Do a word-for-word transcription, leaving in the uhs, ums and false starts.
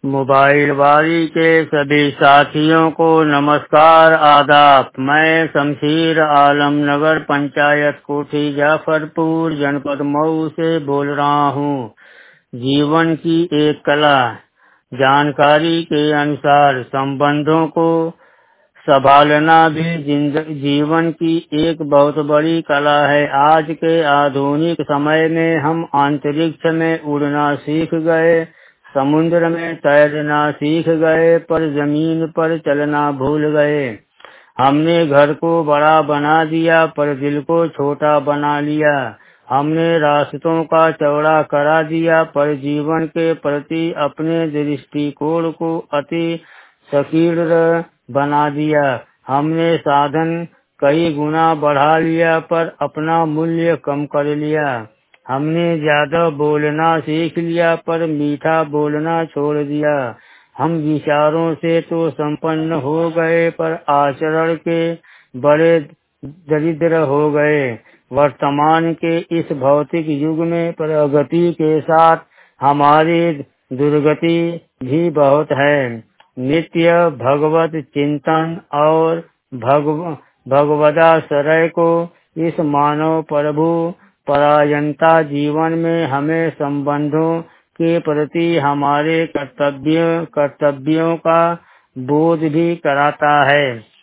Mobile बारी के सभी साथियों को नमस्कार आदाब। मैं शमशीर आलम नगर पंचायत कोठी जाफरपुर जनपद मऊ से बोल रहा हूँ। जीवन की एक कला। जानकारी के अनुसार संबंधों को संभालना भी जीवन की एक बहुत बड़ी कला है। आज के आधुनिक समय में हम अंतरिक्ष में उड़ना सीख गए, समुद्र में तैरना सीख गए, पर जमीन पर चलना भूल गए। हमने घर को बड़ा बना दिया पर दिल को छोटा बना लिया। हमने रास्तों का चौड़ा करा दिया पर जीवन के प्रति अपने दृष्टिकोण को अति संकीर्ण बना दिया। हमने साधन कई गुना बढ़ा लिया पर अपना मूल्य कम कर लिया। हमने ज्यादा बोलना सीख लिया पर मीठा बोलना छोड़ दिया। हम विचारों से तो संपन्न हो गए पर आचरण के बड़े दरिद्र हो गए। वर्तमान के इस भौतिक युग में प्रगति के साथ हमारी दुर्गति भी बहुत है। नित्य भगवत चिंतन और भगव भगवदाश्रय को इस मानव प्रभु परायणता जीवन में हमें संबंधों के प्रति हमारे कर्तव्य कर्तव्यों का बोध भी कराता है।